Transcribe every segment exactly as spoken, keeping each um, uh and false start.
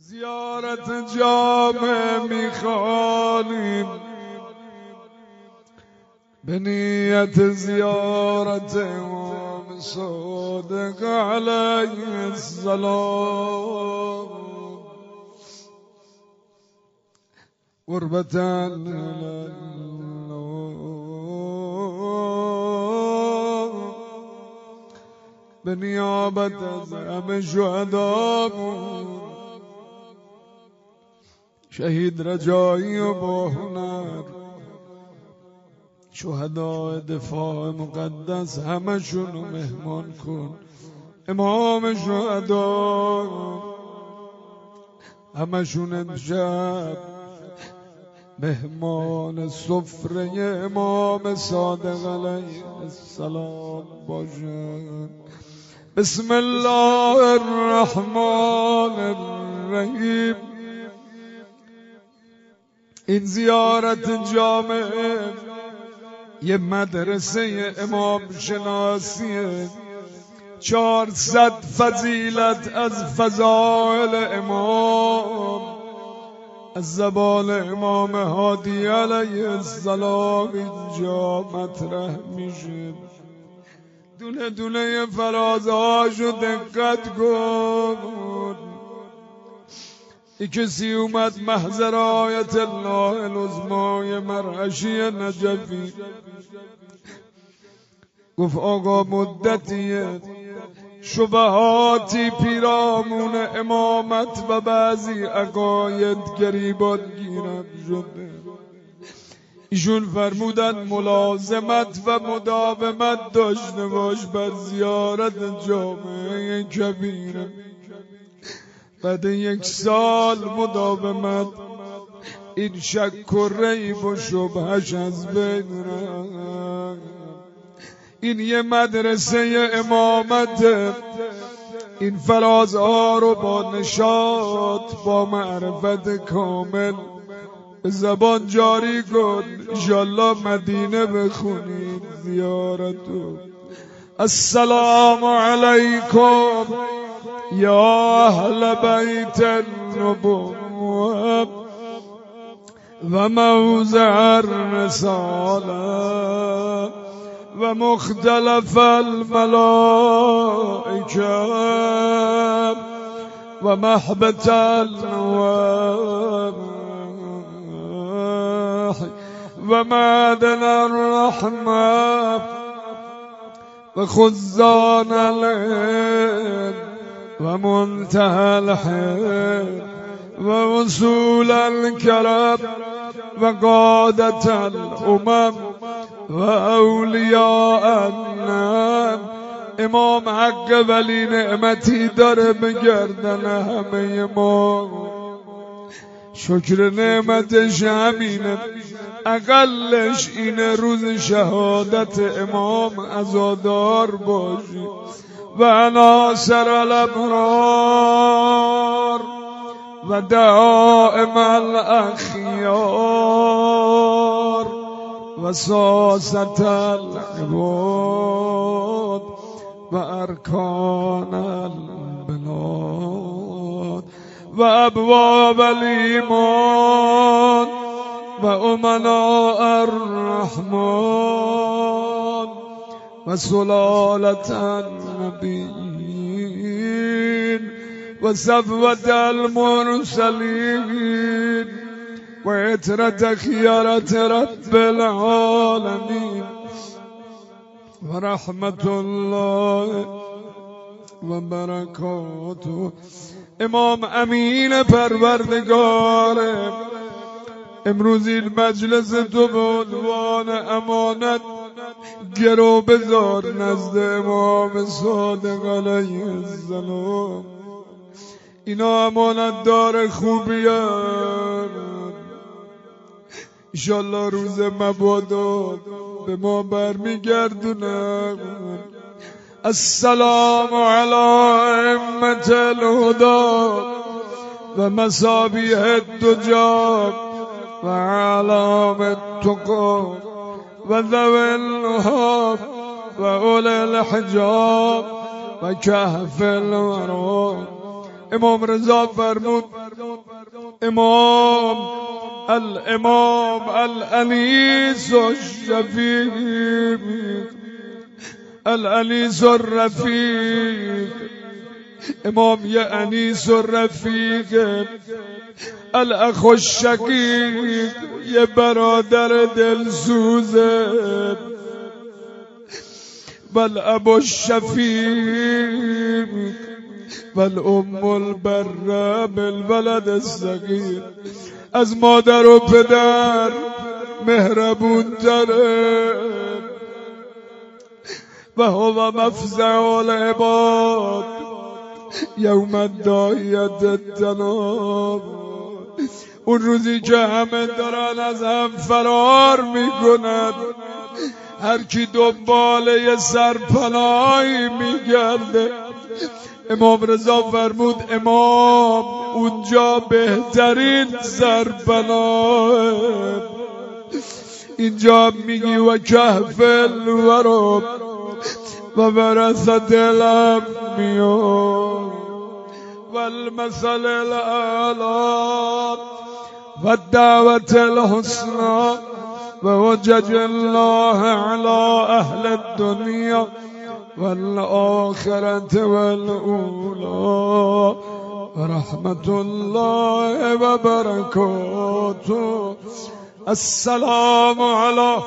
زیارت جامع میخوانیم به نیت زیارت امام صادق علیه السلام قربة به نیابت از همه شهدامون شهید رجایی و با هنر شهداء دفاع مقدس همشون رو مهمان کن. امام شهدا همشون امشب مهمان سفره امام صادق علیه السلام باشن. بسم الله الرحمن الرحیم. این زیارت جامعه یه مدرسه امام شناسیه. چهارصد فضیلت از فضائل امام از زبان امام هادی علیه السلام اینجا مطرح میشه. دونه دونه فرازهاشو دقت کن. ای کسی اومد محضر آیت الله العظمای مرعشی نجفی گفت آقا مدتیه شبهاتی پیرامون امامت و بعضی عقاید گریبان گیرم شده. ایشون فرمودن ملازمت و مداومت داشته باش بر زیارت جامعه کبیره. بعد یک سال مداومت این شک و ریب و شبهش از بین رفت. این یه مدرسه امامت. این فرازها رو با نشاط با معرفت کامل به زبان جاری کن. انشالله مدینه بخونید زیارتو. السلام علیکم یا اهل بیت النبوة و موضع الرسالة و مختلف الملائکه و محبت الوحی و معدن الرحمة و خزان العلم و منتهى الحلم و وصول الكرم و قادة الامم و اولیاء النعم. امام حق ولی نعمتی داره به گردن همه ما. شکر نعمتش همینه. اقلش اینه روز شهادت امام عزادار باشی و عناصر الابرار و دعائم الاخیار و ساست العباد و ارکان البلاد و ابواب الایمان و امناء الرحمن و سلالة النبیین و صفوة المرسلین و عطرة خیارة رب العالمین و رحمت الله و برکاته. امام امین پروردگاره امروز این مجلس تو به عنوان امانت گرو بذار نزد امام صادق علیه السلام. اینا امانت دار خوبیان. انشالله روز مبادا به ما برمیگردونن. السلام علی ائمة الهدى و مصابیح الدجى و اعلام التقى و ذوی النهاب و اول الحجاب و کهف الورا امام رضا فرمود امام الامام الانیس الشفیق الانیس الرفیق. امام یه انیس الرفیق، الاخ الشقیق یه برادر دلسوزه، والاب الشفیق والام البره بالولد الصغیر. از مادر و پدر مهربون تره و هو مفزع العباد یوم الداعیت التناب. اون روزی که همه دارن از هم فرار میکنن، هر کی دنبال یه سرپناهی میگرده، امام رضا فرمود امام اونجا بهترین سرپناه. اینجا میگی و کهف الورب و ورثت الانبیاء والمثل الاعلی و الدعوة الحسنى و وجج الله على اهل الدنیا والآخرة والأولى ورحمة الله وبركاته. السلام على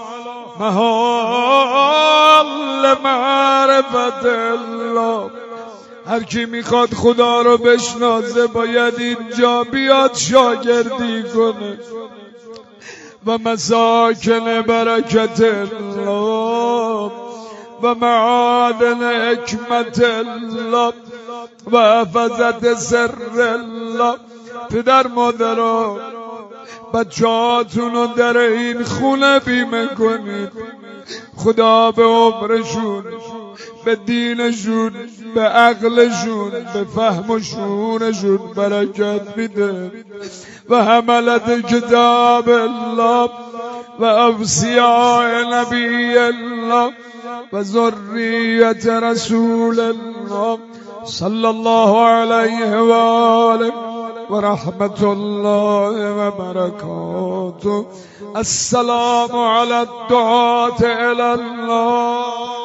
محال معرفت الله. هر کی میخواد خدا رو بشناسه باید اینجا بیاد شاگردی کنه. و مساکن برکت الله و معادن حکمت الله و حفظت سر الله. پدر مادرها بچه هاتون رو در این خونه بیمه کنید. خدا به عمرشون، به دینشون، به عقلشون، به فهم و شعورشون برکت میده. و حملت کتاب الله و اوصیاء نبی الله و ذریت رسول الله صلی الله علیه و آله و رحمت الله و برکاته. السلام علی الدعاة الی الله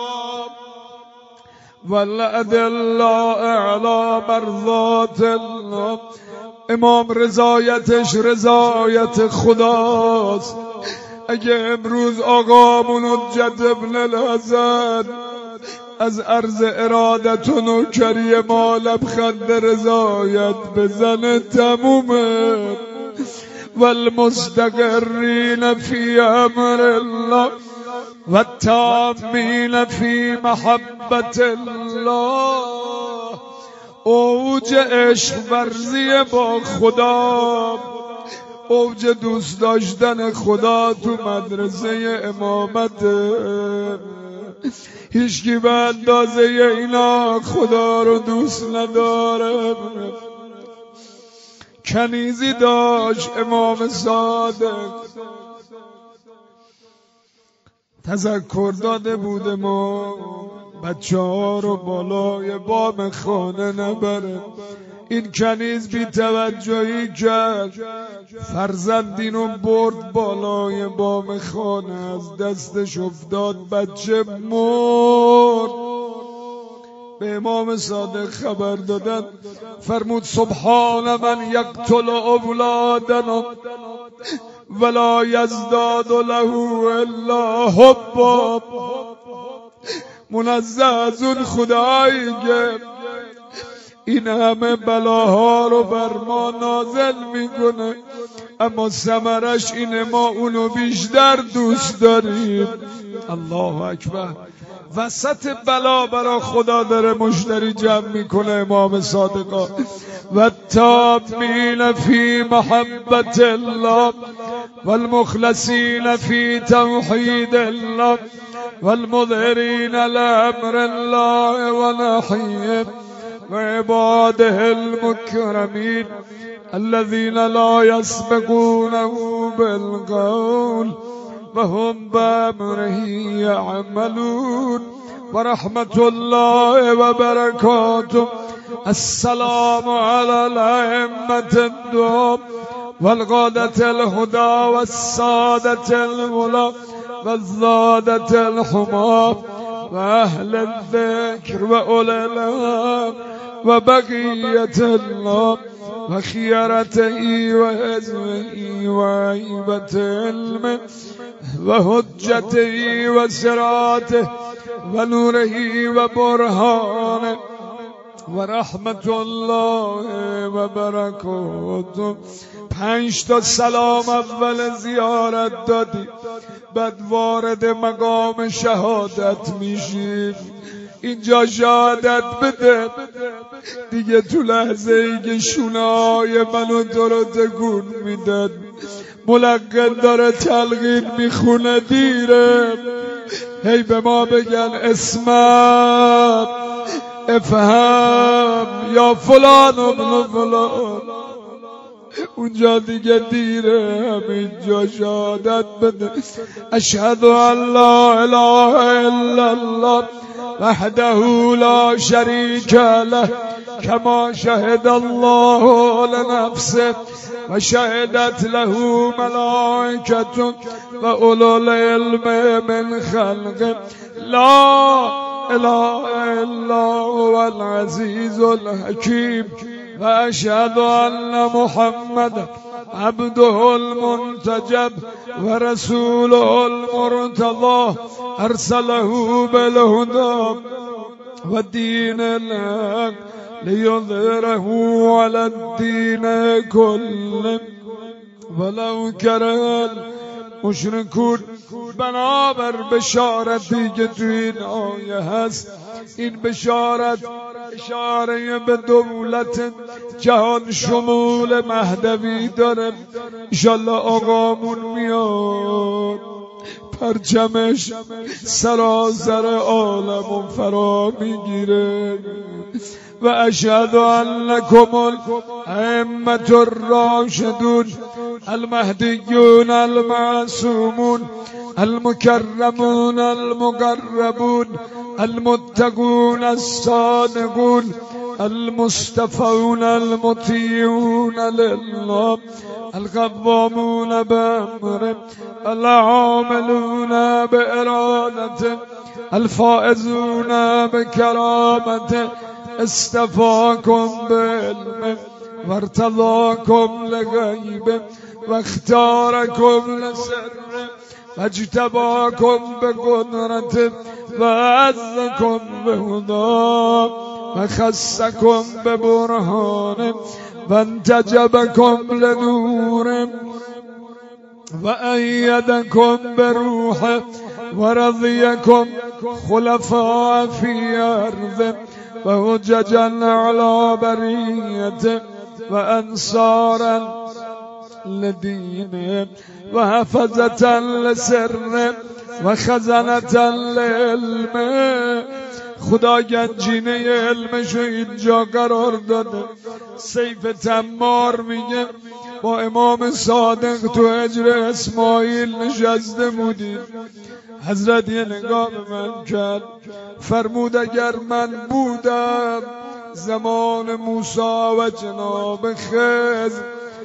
والادلاء علی مرضات الله. امام رضایتش رضایت خداست. اگه امروز آقامون حجت ابن الحسن از عرض ارادت و نوکری ما لبخند رضایت بزنه تمومه. والمستقرین فی امر الله والتامین فی محبت الله. اوج عشق ورزی با خدا، اوج دوست داشتن خدا تو مدرسه امامت. هیچکی به اندازه اینا خدا رو دوست نداره. کنیزی داشت امام صادق، تذکر داده بود ما بچه ها رو بالای بام خانه نبره. این کنیز بی توجهی کرد، فرزندینو برد بالای بام خانه، از دستش افتاد، بچه مرد. به امام صادق خبر دادن، فرمود سبحان من یقتل اولادنا ولا یزداد له الا حبا. منزه از اون خدایی که این همه بلاها رو بر ما نازل میکنه، اما ثمرش اینه ما اونو بیشتر دوست داریم. الله اکبر. وسط بلا برا خدا داره مشتری جمع میکنه امام صادقا. و تامین فی محبت الله والمخلصین فی توحید الله والمظهرین لامر الله و نحیه و عباده المکرمین الذین لا یسبقونه بالقول وهم بامره یعملون. و رحمت الله و برکاته السلام على الأئمة الدعاة والقادة الهدى والسادة الولا والزادة الحمى وأهل الذكر وأولي الأمر وبقية الله وخيرته وحزبه وعيبة علمه وحجته وسراته ونوره وبرهانه ورحمت الله وبرکاته. پنج تا سلام اول زیارت دادی، بعد وارد مقام شهادت میشیم. اینجا شهادت بده دیگه. تو لحظه ای که شونه‌های منو تو تکون میدن، ملقن داره تلقین میخونه، دیره هی به ما بگن اسمم افهم یا فلان ابن فلان. اونجا دیگه دیره، همینجا شهادت بده. اشهد ان لا اله الا الله وحده لا شريك له كما شهد الله لنفسه وشهدت له ملائكته وأولو العلم من خلقه لا إله إلا هو العزيز الحكيم. وأشهد أن محمد عبده المنتجب ورسوله المرتضى أرسله بالهدى والدين الحق ليظهره على الدين كله ولو كره المشركون. بنابر بشارتی که تو این آیه هست، این بشارت اشاره به دولت جهان شمول مهدوی داره. انشالله آقامون میاد، پرچمش سراسر عالم فرا میگیره. و اشهد انکم الائمة الراشدون المهدیون المعصومون المكرمون المقربون المتقون الصادقون المصطفون المطيعون لله القوامون بأمره العاملون بإرادته الفائزون بكرامته استفاكم بعلمه وارتضاكم لغيبه واختاركم لسره واجتباكم بقدرته وعزكم بهداه وخصكم ببرهانه وانتجبكم لنوره وأيدكم بروحه ورضيكم خلفاء في أرضه وهججا على بريته وأنصارا لدينه وحفظة لسره وخزنة لعلمه. خدا گنجینه علمشو اینجا قرار داده. سیف تمار میگه با امام صادق تو حجر اسماعیل نشسته بودیم. حضرت یه نگاه به من کرد، فرمود اگر من بودم زمان موسی و جناب خضر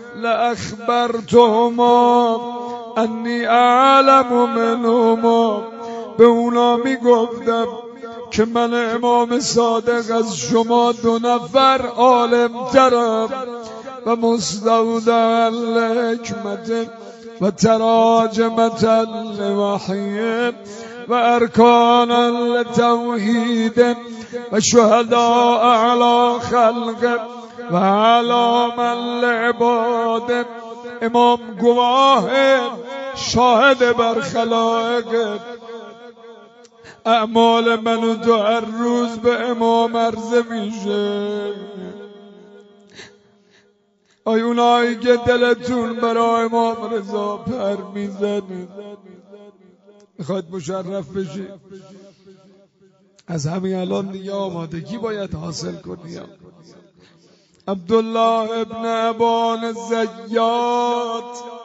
لأخبرتهما انی اعلم منهما. به اونا میگفتم که من امام صادق از شما دو نفر عالم ترم و مستودع الحکمت و تراجمت لوحی و ارکان لتوحید و شهداء علی خلق و علاما لعباد. امام گواه شاهد بر خلائق. اعمال منو تو هر روز به امام عرضه میشه. آی اونایی که دلتون برای امام رضا پر میزنه میخواید مشرف بشی، از همین الان دیگه آمادگی باید حاصل کنی. عبدالله ابن ابان زیاد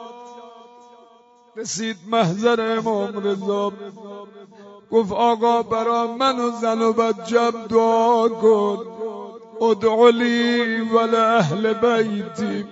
رسید محضر امام رضا، گفت آقا برا من و زن و بچم دعا کن. ادعو لی ولأهل بیتی.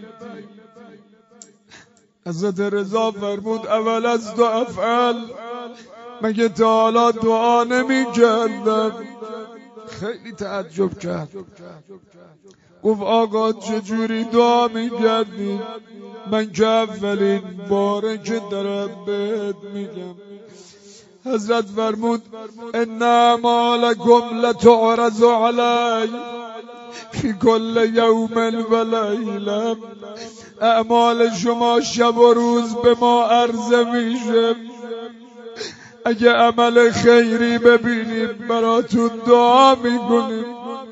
حضرت رضا فرمود اول از دو افعال مگه تا حالا دعا نمی کردم؟ خیلی تعجب کرد. گفت آقا چجوری دعا می کردی؟ من که اولین باره که دارم بهت میگم. حضرت فرمود ان اعمالکم لتعرض علی فی کل یوم و لیله. اعمال شما شب و روز به ما عرضه میشه. اگه عمل خیری ببینیم براتون دعا میکنیم،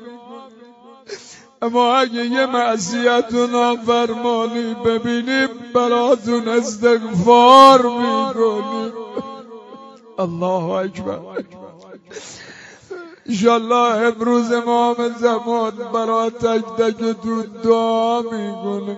اما اگه یه معصیت و نافرمانی ببینیم براتون استغفار میکنیم. الله اکبر. انشالله امروز امام زمان برای تک تکتون دعا میکنیم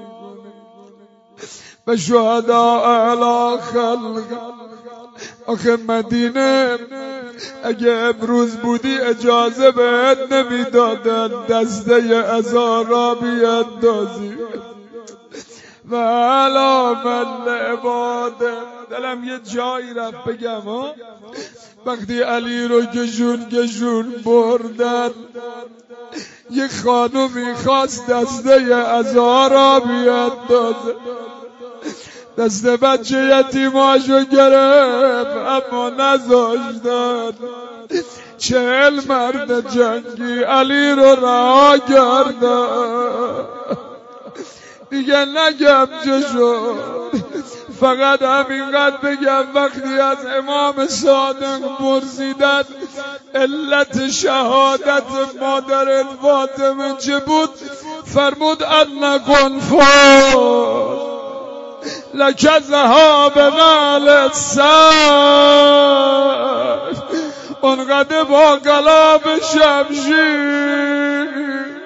و شهداء اعلی خلق. آخه مدینه اگه امروز بودی اجازه بهت نمیدادن دسته عزا را بیاندازی. و علامت لعباده. دلم یه جایی رفت بگم ها. وقتی علی رو گشون گشون بردن، یه خانومی خواست دسته عزا را بیاندازه، دست بچه یتیماشو گرفت اما نذاشتن. چهل مرد جنگی علی رو رها کردن. دیگه نگم چه شد، فقط همینقدر بگم وقتی از امام صادق پرسیدن علت شهادت مادر فاطمه چه بود، فرمود ان کنفار لک ذهاب نعل السر. اونقدر با قلاب شمشیر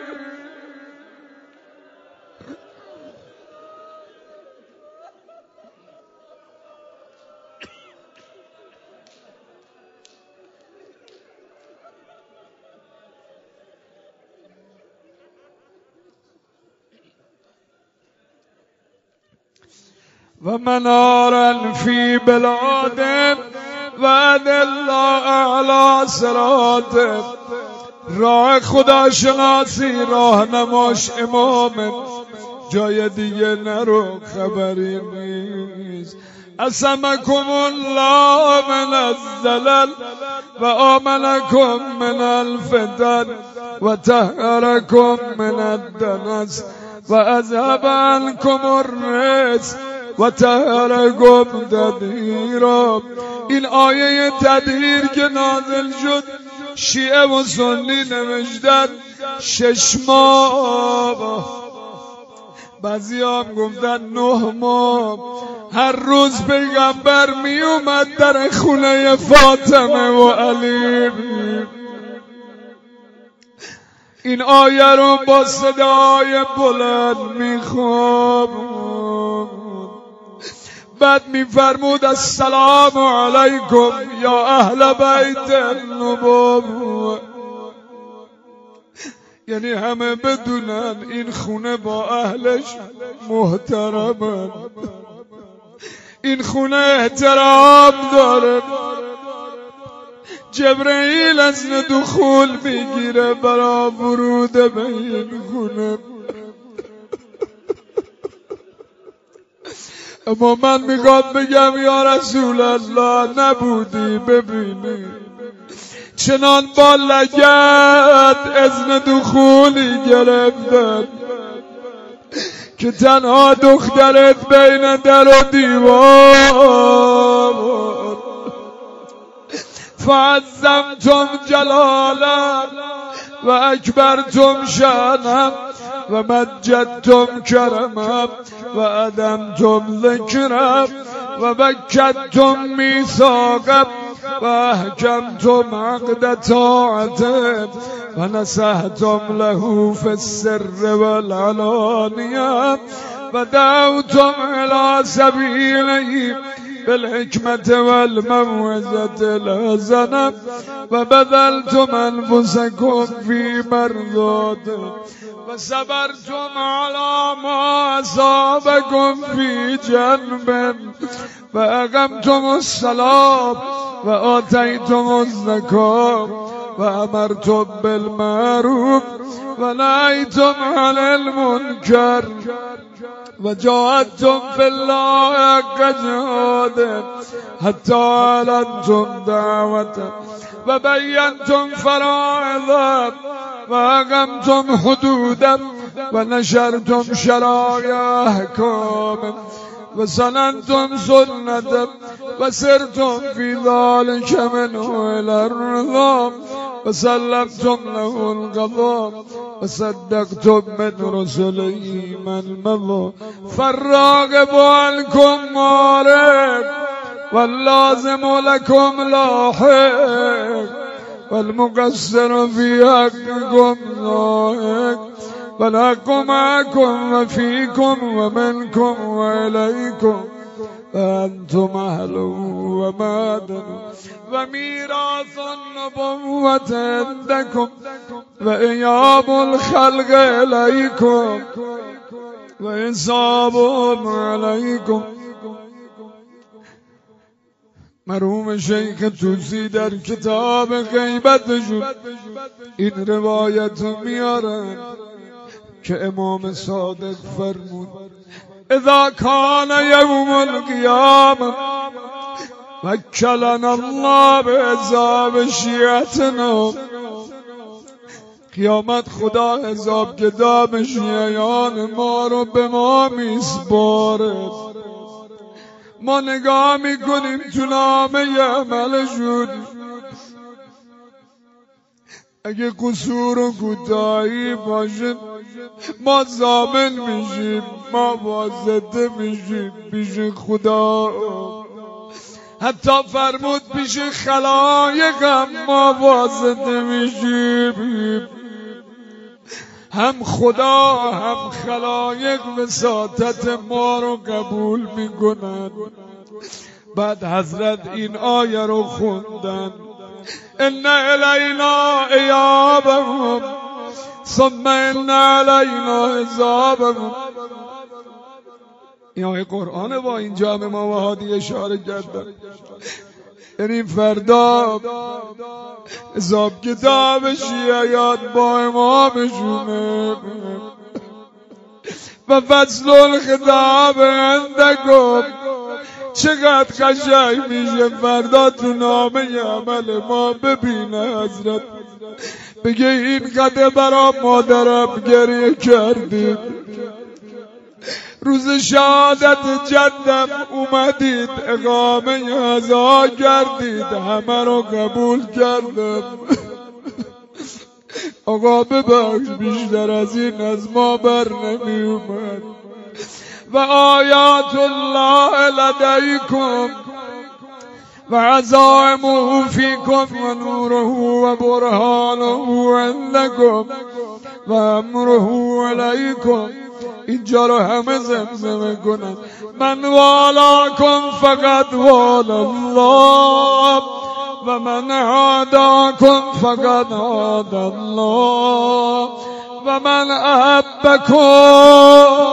و منارا فی بلاد و الله اعلی صراط. راه خدا شناسی راه نماش امام، جای دیگه نرو خبری نیست. اسمکم الله من الزلل و آمنکم من الفتن و طهرکم من الدنس و اذهب عنکم الرجس و طهرکم تطهیرا. این آیه تطهیر که نازل شد شیعه و سنی نوشتن شش ماه، بعضی هم گفتن نه ماه. هر روز پیغمبر می اومد در خونه فاطمه و علی. این آیه رو با صدای بلند می خوابون، بعد می فرمود السلام علیکم یا اهل بیت النبوة. یعنی همه بدونن این خونه با اهلش محترمن، این خونه احترام داره. جبرئیل از دخول میگیره برای ورود به این خونه. اما من میخوام بگم یا رسول الله نبودی ببینی، چنان با لگد اذن دخولی گرفتن که تنها دخترت بین در و دیوار. فعظمتم جلالا و اکبرتم شأنم و مجدتم کرمم و ادمتم ذکرم و بکتم میثاقم و احکمتم عقد طاعتم و نصحتم له فی السر والعلانیه و دعوتم الی سبیله بالحكمة والموعظة الحسنة وبذلتم أنفسكم في مرضاته وصبرتم على ما أصابكم في جنب فأقمتم الصلاة وآتيتم الزكاة وأمرتم بالمعروف ونهيتم عن المنكر وجاهدتم في الله حق جهاده حتى أعلنتم دعوته وبينتم فرائضه وأقمتم حدوده ونشرتم شرائع أحكامه وسننتم سنته وسرتم في ذلك منه إلى الرضا وسلمتم له القضاء وصدقتم من رسله من مضى فالراغب عنكم معرض واللازم لكم لاحق والمقصر في حقكم ذائق والحق معكم وفيكم ومنكم وإليكم فأنتم أهل ومعدن وميراث النبوة عندكم وإياب الخلق إليكم وإصابهم عليكم. مرحوم شیخ توسی در کتاب غیبتشون این روایت میارن که امام صادق فرمود اذا کان یوم القیامه وکلنا الله به عذاب شیعتنا، قیامت خدا عذاب گدا شیعیان ما رو به ما میسپاره. ما نگاه میکنیم تو نامه عملشون، اگه قصور و کوتاهی باشه ما ضامن میشیم، ما واسطه میشیم پیش خدا. حتی فرمود پیش خلایق هم ما واسطه میشیم، هم خدا هم خلایق وساطت ما رو قبول میکنن. بعد حضرت این آیه رو خوندن ان الینا ایابهم ثم ان علینا حسابهم. این آیه قرآن با اینجا به ما وحادی اشاره کردن، یعنی فردا حساب کتاب شیعیات با امامشونه. و فصل الخطاب عندکم، چقدر قشنگ میشه فردا تو نامه عمل ما ببینه حضرت بگه این قدر برا مادرم گریه کردید، روز شهادت جدم اومدید اقامه عزا کردید، همه رو قبول کردم. آقا ببخش بیشتر از این از ما بر نمی اومد. و آیات الله لدیکم و عزائمه فیکم و نوره و برهانه عندکم و امره علیکم. اینجا رو همه زمزمه کنن من والاکم فقط والا الله و من عاداکم فقط عاد الله و من احبکم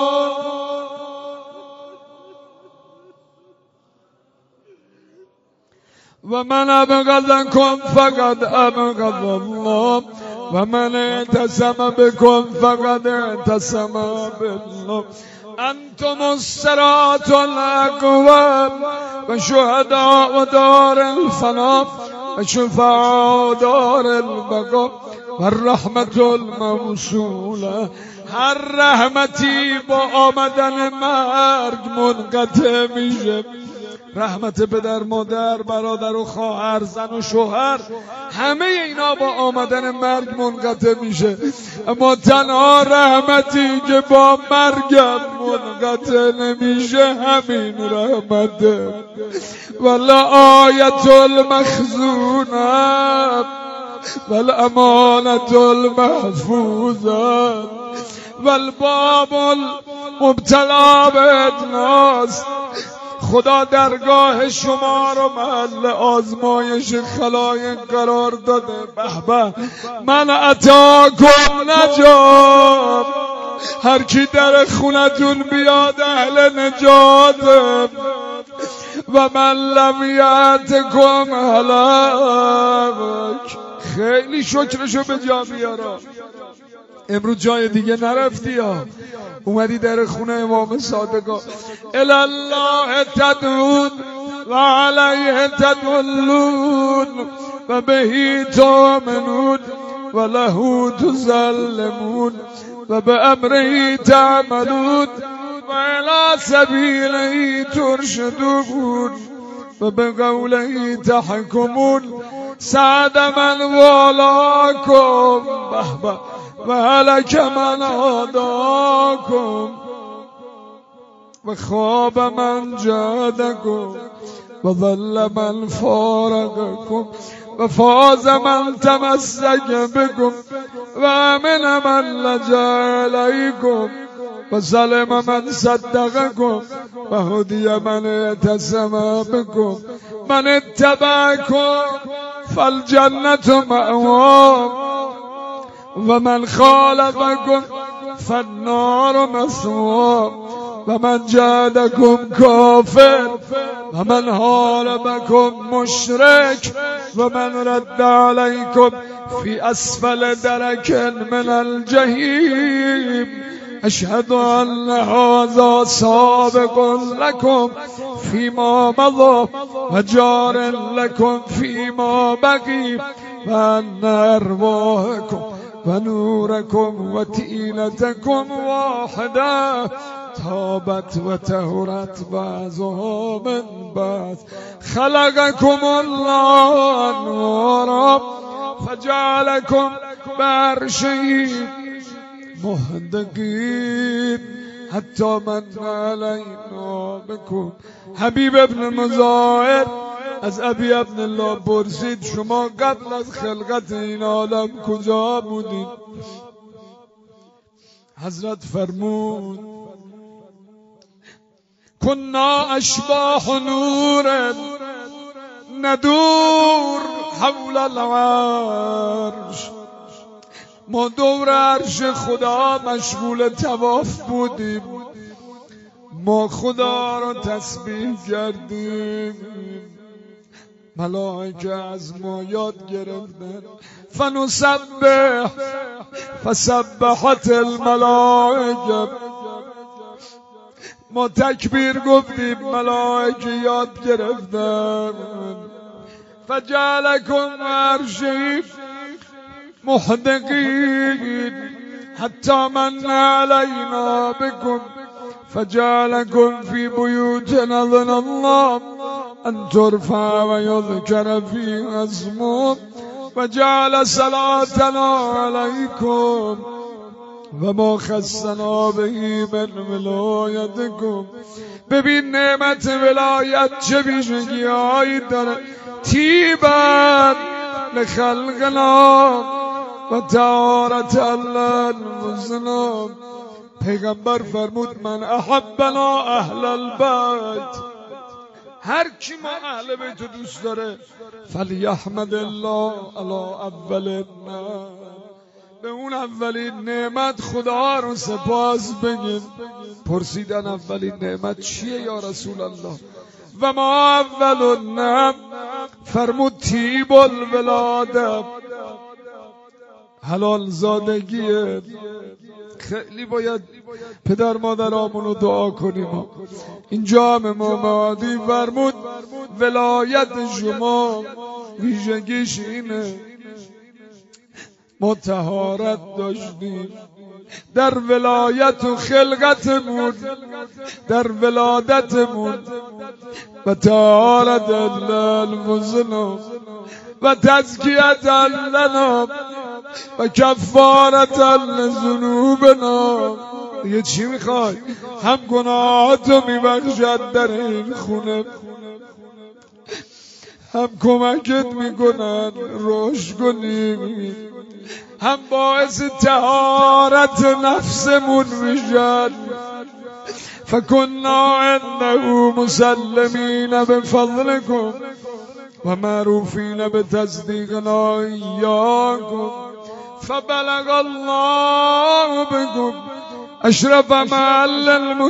و من ابغضکم فقط ابغض الله و من اعتصم بكم فقد اعتصم بالله. انتم الصراط الاقوام و شهداء دار الفنا و شفعاء دار البقاء و الرحمت الموصوله. هر رحمتی با آمدن مرگ منقطع میشه. رحمت پدر مادر برادر و خواهر زن و شوهر همه اینا با آمدن مرگ منقطع میشه، اما تنها رحمتی که با مرگم منقطع نمیشه همین رحمته. ولا آیت المخزونه والامانت المحفوظه والباب المبتلا به ادناس. خدا درگاه شما رو محل آزمایش خلایق قرار داده. به به، من اتاکم نجات، هر کی در خونتون بیاد اهل نجاته و من لم یأتکم هلاک. خیلی شکرشو به جا بیارا. امروز جای دیگه نرفتی یا اومدی در خونه امام صادقا. الالله تدعون و علیه تدلون و بهی تؤمنون و له تسلمون و به امره تعملون و الی سبیله ترشدون و به قوله تحکمون. سعد من والاکم به به و هلک من عاداکم و خواب من جادکم و ظل من فارقکم و فاز من تمسک بکم و امن من لجا الیکم و سلم من صدقکم و هدی من اعتصم بکم. من اتبعکم فالجنة مأوام و من خالفکم فالنار مثوام و من جادکم کافر و من حاربکم مشرک و من رد علیکم فی اسفل درک من الجحیم. اشهد ان هذا سابق لكم فيما مضى و جار لكم فيما بقي و ان ارواحكم و نوركم و تئیلتكم واحده تابت و طهرت بعضها من بعض. خلقكم الله نورا فجعلكم بعرشه مهدقین حتی من علینا بکن. حبیب ابن مظاهر از ابی ابن الله پرسید شما قبل از خلقت این عالم کجا بودید؟ حضرت فرمود کنا اشباح نور ندور حول العرش. ما دور عرش خدا مشغول طواف بودیم، ما خدا را تسبیح کردیم، ملائکه از ما یاد گرفتن. فنسبح فسبحت الملائکه، ما تکبیر گفتیم ملائکه یاد گرفتن. فجعلکم عرشی محدقین حتی من علینا بکم فجعلکم فی بیوت اذن الله ان ترفع و یذکر فی اسمه و جعل صلاتنا علیکم و ما خصنا بهی من ولایتکم. ببین نعمت ولایت چه ویژگی هایی داره. تیبا لخلقنا و طهارت لانفسنا. پیغمبر فرمود من احبنا اهل البیت، هر کی ما اهل بیت دوست داره فلیحمد الله علی اول النعم، به اون اولین نعمت خدا رو سپاس بگید. پرسیدن اولین نعمت چیه یا رسول الله؟ و ما اول النعم فرمود طیب الولاده، حلال زادگیه. خیلی باید پدر مادرامون رو دعا کنیم. اینجا هم امام مهدی فرمود ولایت شما ویژگیش اینه ما طهارت داشتیم در ولایت و خلقتمون، در ولادتمون، و طهارت لانفسنا و تزکیت لنا و کفارت لذنوبنا. دیگه چی میخوای؟ هم گناهاتو میبخشد در این خونه، هم کمکت میکنن رشد کنیم، هم باعث طهارت نفسمون میشن. فكنا عنده مسلمين بفضلكم ومعروفين بتصديقنا إياكم فبلغ الله بكم أشرف معل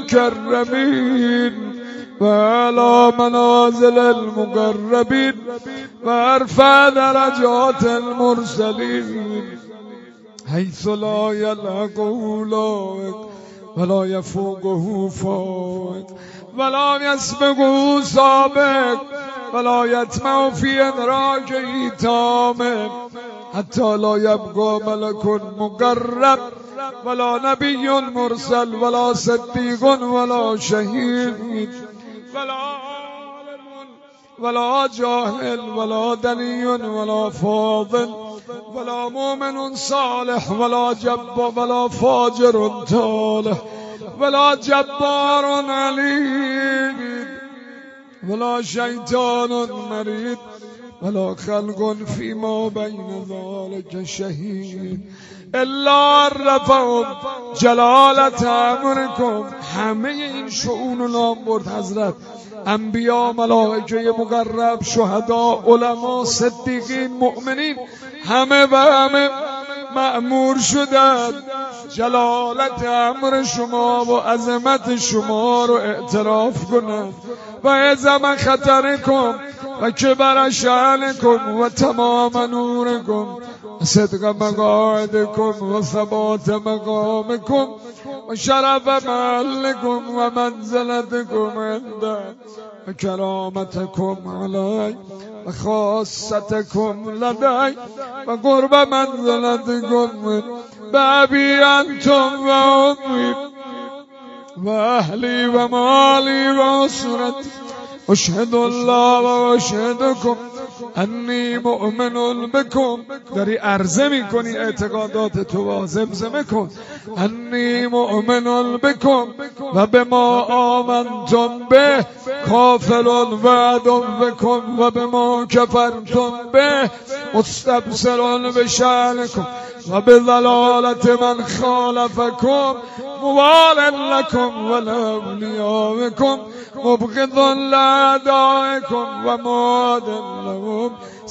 المكرمين وعلى منازل المقربين وأرفع درجات المرسلين حيث لا يلحقه لاحق ولا يفوقه فائق ولا يسبقه سابق ولا يطمع في إدراكه تام حتى لا يبقى ملك مقرب ولا نبي مرسل ولا صديق ولا شهيد ولا عالم ولا جاهل ولا دني ولا فاضل ولا مؤمن صالح ولا جبار ولا فاجر طالح ولا جبار عليم ولا شيطان مريد ولا خلق فيما بين ذلك شهيد الا عرفهم جلالت امركم. همه این شؤون نام برد حضرت، انبیا، ملائکه مقرب، شهدا، علما، صدیقین، مؤمنین، همه و همه مأمور شدند جلالت امر شما و عظمت شما رو اعتراف کنند و عظم خطرکم و کبر شأنکم و تمام نورکم و صدق مقاعدکم و ثبات مقامکم و شرف محلکم و منزلتکم عنده و کرامتکم علی و خاصتکم لدی و قرب منزلتکم بابی انتم و امی و اهلی و مالی و اسرتی اشهد الله و اشهدکم انی مؤمن بکم. داری عرضه میکنی اعتقادات تو و زمزمه کن. انی مؤمن بکم و به ما آمنتم به کافر وعد بکم و به ما کفرتم به مستبصر بشأنکم و به ضلالت من خالفکم موال لکم و لاولیاءکم مبغض لأعدائکم و ماد لهم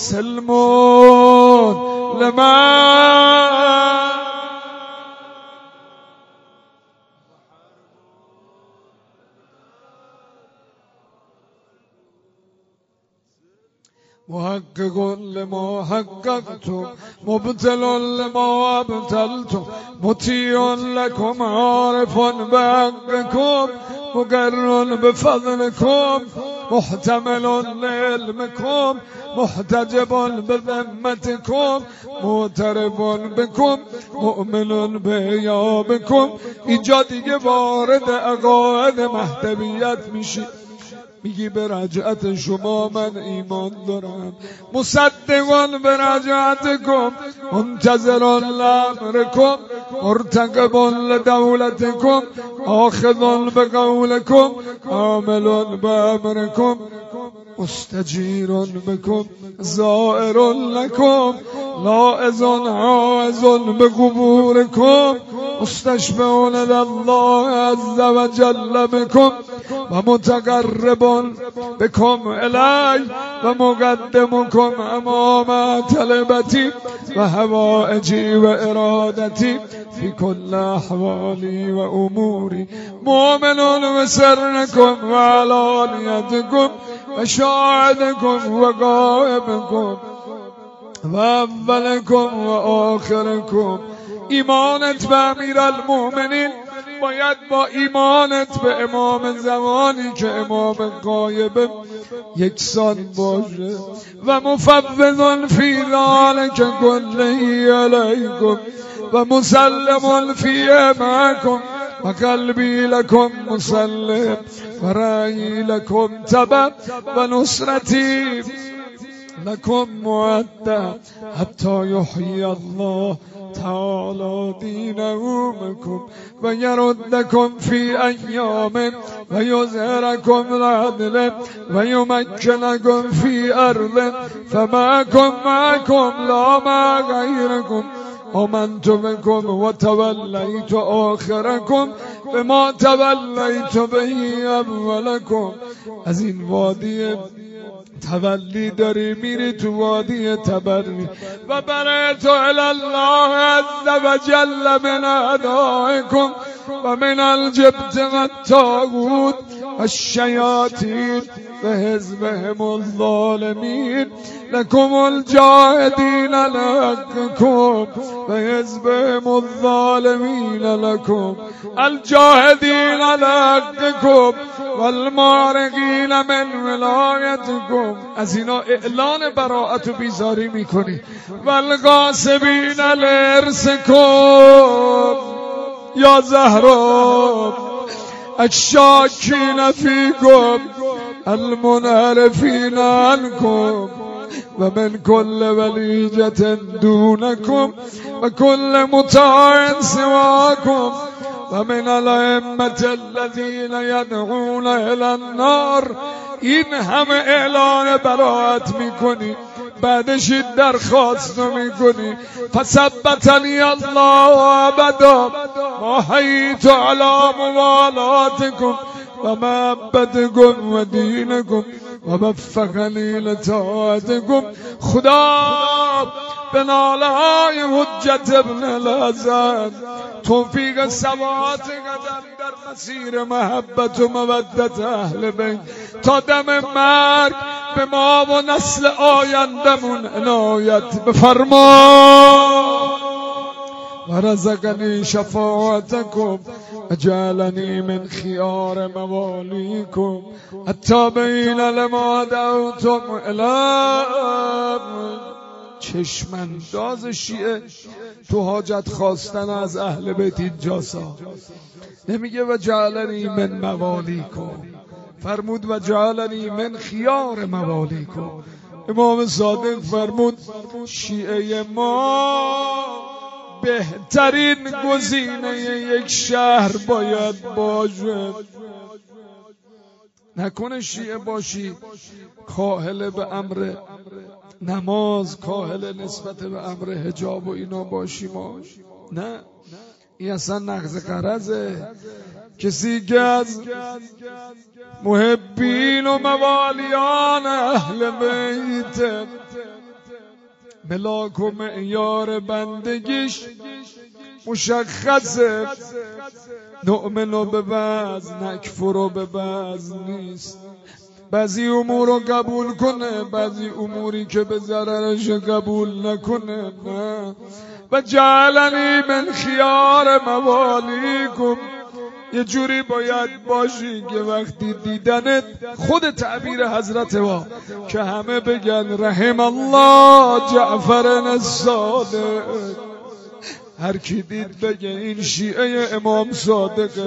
سلمون لمن محقق لما حققتم مبتل لما ابتلتم مطیع لكم عارف بحقكم مقر بفضلكم محتمل لعلمكم محتجب بذمتكم معترف بكم مؤمن بإيابكم. اینجا دیگه وارد عقاید مهدویت میشی، میگی به رجعت شما من ایمان دارم، مصدقان به رجعتکم منتظران لامرکم مرتقبان لدولتکم آخذان به قولکم عاملان به امرکم مستجیران بکم زائر لکم لاعظان عائزان به قبورکم مستشفعون الله عز و جل بکم و متقربان بکم الی و مقدمکم امام طلبتی و حوائجی و ارادتی فی کل احوالی و اموری مؤمنون و سرکم و علانیتکم و شاهدکم و غائبکم و اولکم و آخرکم. ایمانت به امیر المؤمنین باید با ایمانت به امام زمانی که امام غایب یکسان باشه. و مفوض فی ذلک کله علیکم و مسلم فی معکم و قلبی لکم مسلم و رأیی لکم تبع و نصرتی لکم معده حتی یحیی الله تعالی دینکم و یردکم فی ایام و یظهرکم العدل و یمکنکم فی ارض فمعکم معکم لا مع غیرکم آمنت بكم و تولیت آخرکم به ما تولیت بهی اموالکم. از این وادی تولی داری میری تو وادی تبری و برای تو الله عز و جل من اعدائکم و من الجبت و الطاغوت و الشیاطین و حزبهم الظالمین لکم الجاهدین لکم و حزبهم الظالمین لکم الجاهدین لکم والمارقین من ولایتکم. از اینا اعلان براءت و بیزاری میکنی. والغاصبین لارثکم یا زهرا الشاکین فیکم المنحرفین عنکم و من کل ولیجة دونکم و کل مطاع سواکم و من الائمة الذین یدعون الی النار. این همه اعلان براءت میکنی، بعدش این درخواست رو میکنی فثبتنی الله ابدا ما حییت علی موالاتکم و محبتکم و دینکم و وفقنی لطاعتکم. خدا به ناله های حجت ابن الحسن توفیق ثبات قدم در مسیر محبت و مودت اهل بیت تا دم مرگ به ما و نسل آیندمون عنایت بفرما. و رزقنی شفاعتکم و جعلنی من خیار موالیکم التابعین لما دعوتم الی. چشمانداز شیعه تو حاجت خواستن از اهل بیت اینجاسا نمیگه و جعلنی من موالیکم، فرمود و جعلنی من خیار موالیکم. امام صادق فرمود شیعه ما بهترین گزینه یک شهر باید باشه. نکنه شیعه باشی کاهل به امر نماز، کاهل نسبت به امر حجاب و اینا باشی. ما نه، این اصلا نقض قرضه. کسی که از محبین و موالیان اهل بیت ملاک و معیار بندگیش مشخصه، نؤمنو به بعض نکفرو به بعض نیست. بعضی امور رو قبول کنه، بعضی اموری که به ضررش قبول نکنه. نه و جعلنی من خیار موالیکم. یه جوری باید باشی که وقتی دیدنت خود تعبیر حضرت وا که همه بگن رحم الله جعفر الصادق. هر کی دید بگه این شیعه امام صادقه.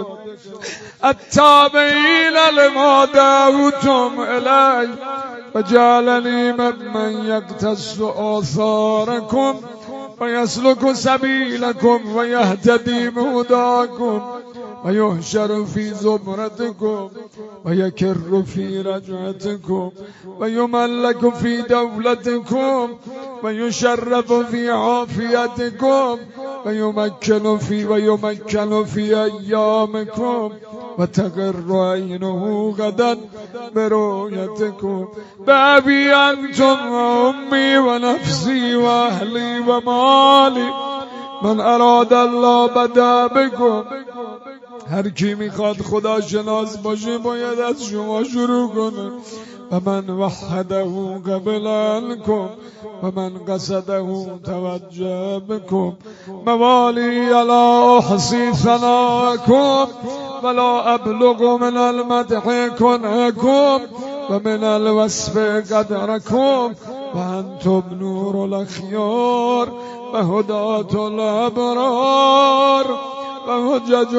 التابعین لما دعوتم الی و جعلنی ممن یقتص آثارکم و یسلک سبیلکم و یهتدی بهداکم و یحشر فی زمرتکم و یکر فی رجعتکم و یملک فی دولتکم و یشرف فی عافیتکم و یمکن فی و یمکن فی ایامکم و تقر عینه غدا برؤیتکم. بابی انتم و امی و نفسی و اهلی و مالی من اراد الله بدا بکم. هر کی میخواد خدا شناس باشه باید از شما شروع کنه. و من وحده قبل عنکم و من قصده توجه بکم. موالی علی احصی ثناءکم ولا ابلغ من المدح کنکم و من الوصف قدرکم و انتم نور الاخیار و هدات الابرار و حجج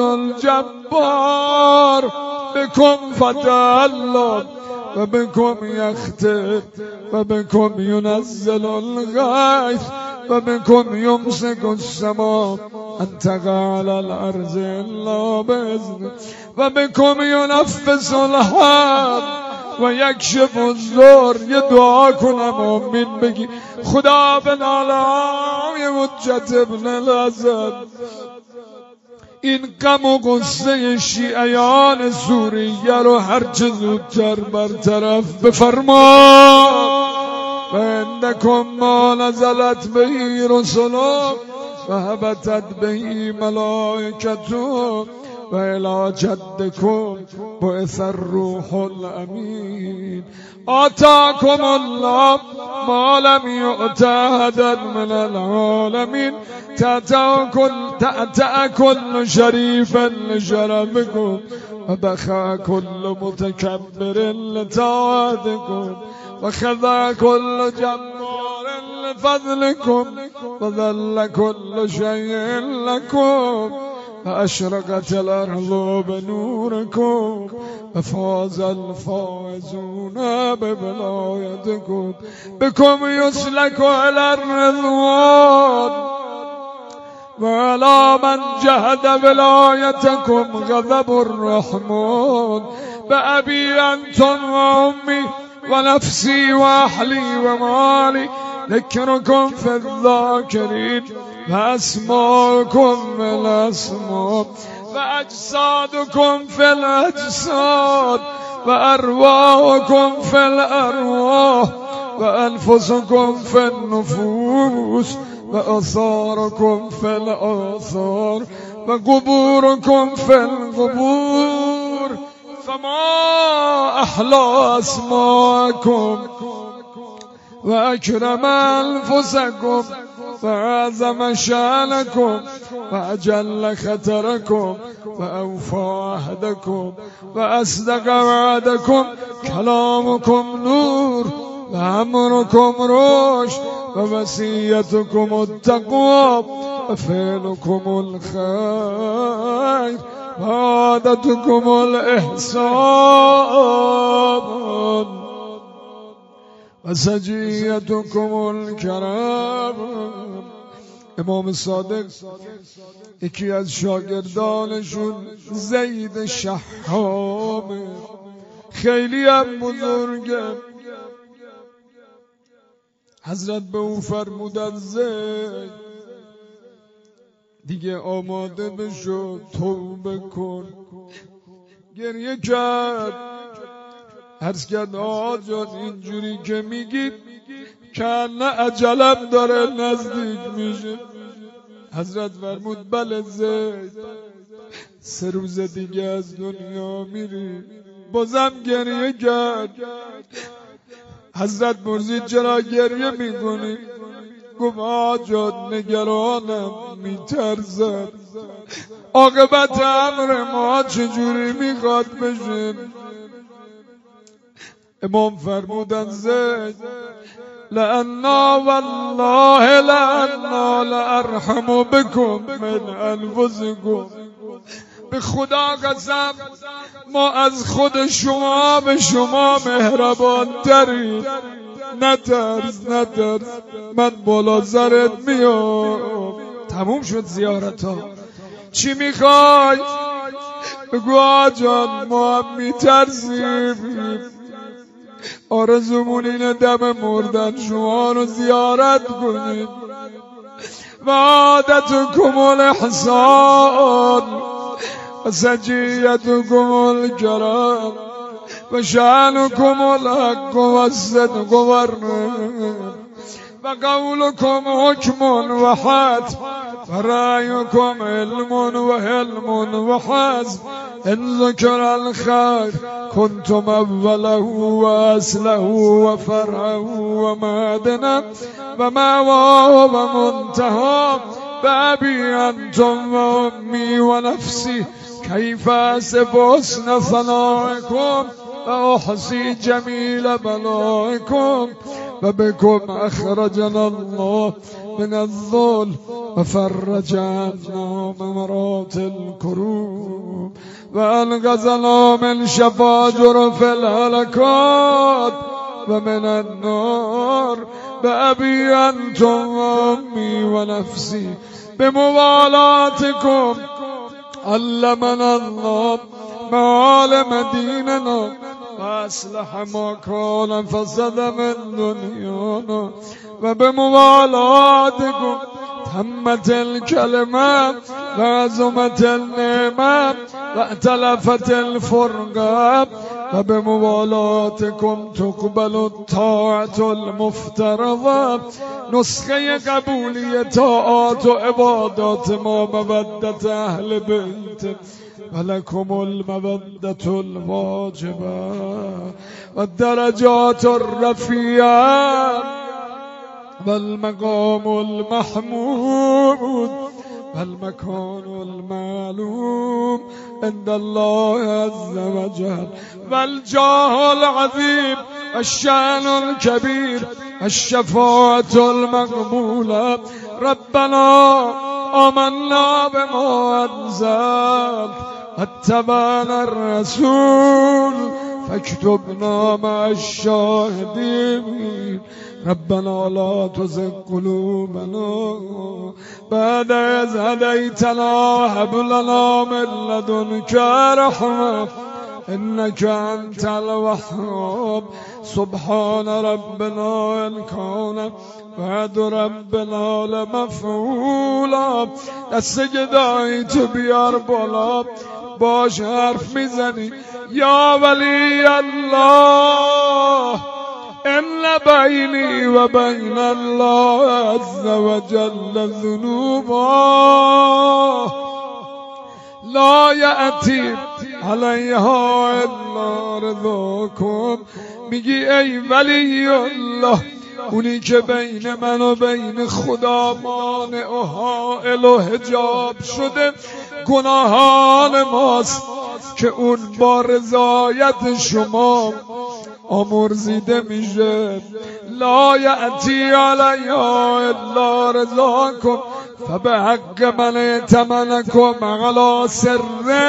الجبار بكم فتح الله و بكم یختم و بكم ينزل الغیث و بكم یمسک السماء ان تقع على الارض الا باذنه و بكم ينفس الحب و یکشف الضر. یه دعا کنم آمین بگی. خدا به ناله‌های حجت ابن الحسن این غم و غصه شیعیان سوریه رو هرچه زودتر برطرف بفرما. و عندکم ما نزلت بهی رسلا و هبتت بهی ملائکتو و الی جدکم بعث الروح الامین آتاکم الله ما لم یؤت احدا من العالمین تأتأ کل تأتأ کل شریف لشرفکم و بخا کل متکبر لطاعتکم و خضع کل جبار لفضلکم و ذل کل شیء لکم و اشرقت الارض بنورکم و فاز الفائزون بولایتکم بكم یسلک الی الرضوان و علی من جهد ولایتکم غضب الرحمن بأبی انتم و امی و نفسی و اهلی و مالی ذکرکم فی الذاکرین و اسماءکم فی الاسماء و اجسادکم فی الاجساد و ارواحکم فی الارواح و انفسکم فی النفوس و آثارکم فی الآثار و قبورکم فی القبور فما احلا اسماءکم و اکرم انفسکم و اعظم شأنکم و اجل خطرکم و اوفا عهدکم و اصدق وعدکم کلامکم نور و امرکم رشد و وصیتکم التقوی و فعلکم الخیر و عادتکم الاحسان و سجیتکم الکرم. امام صادق یکی از شاگردانشون زید شحامه، خیلی هم بزرگه. حضرت به او فرمودن زید دیگه آماده بشو، توبه کن. گریه کرد، عرض کرد آقا جان اینجوری که میگی کنه عجلم داره نزدیک میشه. حضرت فرمود بله زید، سه روز دیگه از دنیا میری. بازم گریه کرد. حضرت پرسید چرا گریه میکنی؟ گفت آقا جان نگرانم، میترسم عاقبت امر ما چجوری میخواد بشه. امام فرمودن زید لأنا والله لأنا لأرحم بكم من انفسكم. به خدا قسم ما از خود شما به شما مهربان تریم. نترس نترس، من بالا سرت میام. تموم شد زیارت ها. چی میخوای؟ بگو آقا جان ما هم میترسیم، آرزومون اینه دم مردن شما رو زیارت کنیم. و عادتکم الاحسان و سجیتکم الکرم و شأنکم الحق و الصدق و الرحم و قولکم حکم و حتم و رأیکم علم و حلم و حزم. ان ذکر الخیر کنتم اوله و اصله و فرعه و معدنه و معواه و منتهى بابی انتم و امی و نفسی کیف اصف حسن ثنائکم و احصی جمیل بلائکم و بكم اخرجنا الله من الظلم و فرج عنا ممرات الكروب و انقذنا من شفاجر في الهلكات و من النار بأبي انتم و امی و نفسی بموالاتكم علمنا الله معالم دیننا و اصلح ما کان فسد من دنیانا و بموالاتكم تمت الكلمة وعظمت النعمة واختلفت الفرقة وبموالاتكم تقبل الطاعة المفترضة. نسخه قبولی طاعات و عبادات ما مودت اهل بیت ولکم المودة الواجبة والدرجات الرفيعة والمقام المحمود والمكان المعلوم عند الله عز وجل والجاه العظيم الشأن الكبير الشفاعة المقبولة. ربنا آمنا بما أنزلت واتبعنا الرسول فاكتبنا مع الشاهدين. ربنا لا تزغ قلوبنا بعد إذ هديتنا وهب لنا من لدنك رحمة إنك أنت الوهاب. سبحان ربنا إن كان وعد ربنا لمفعولا. دست گدایی تو بیار بالا باش حرف میزنی یا ولی الله إن بيني وبين الله عز وجل ذنوبا لا يأتي عليها إلا رضاكم. میگی ای ولی الله، اونی که بین من و بین خدا مانع و حائل و حجاب شده گناهان ماست که اون با رضایت شما آمرزیده میشه. لا یأتی علیها الا رضاکم فبحق من ائتمنکم علی سر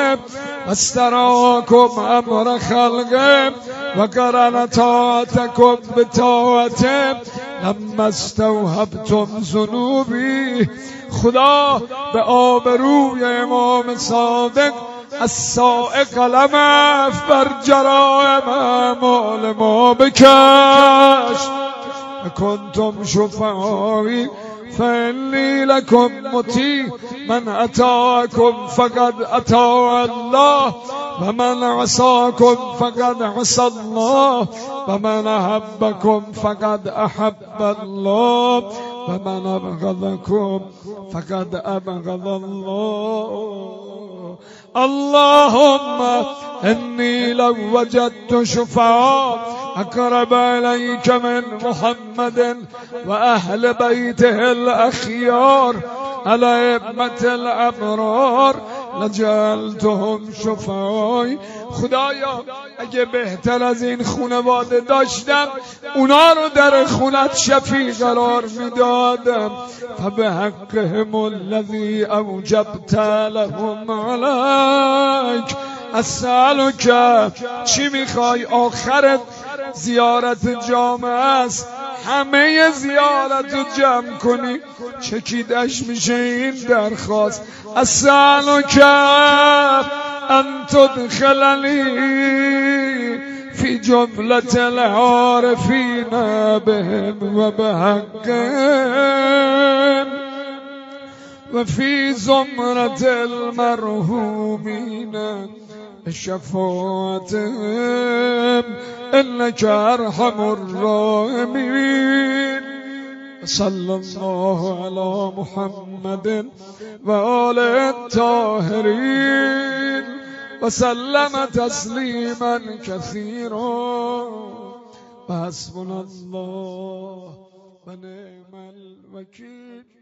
استراکم امر خلقه و قرن طاعتکم بطاعته لما استوهبتم ذنوبی. خدا به آبروی امام صادق السائق لمف بر جرائم اعمال ما بکش. کنتم شفعایی فإني لكم مطیع من أطاعكم فقد أطاع الله ومن عصاكم فقد عصى الله ومن أحبكم فقد أحب الله ومن أبغضكم فقد أبغض الله. اللهم إني لو وجدت شفعاء أقرب إليك من محمد وأهل بيته الأخيار الأئمة الأبرار لجعلتهم شفعای. خدایا اگه بهتر از این خانواده داشتم اونا رو در خونت شفیع قرار میدادم. فبحقهم الذی اوجبت لهم علیک اسألک. چی میخوای؟ آخرت زیارت جامعه است، همه زیارت رو جمع کنی چکیدش میشه این درخواست. اسألک ان تدخلنی فی جملة العارفین بهم و بحقهم و فی زمرة المرحومین شفاعتهم انك ارحم الراحمين. صلى الله على محمد وآل الطاهرين وسلم تسليما كثيرا وحسبنا الله ونعم الوكيل.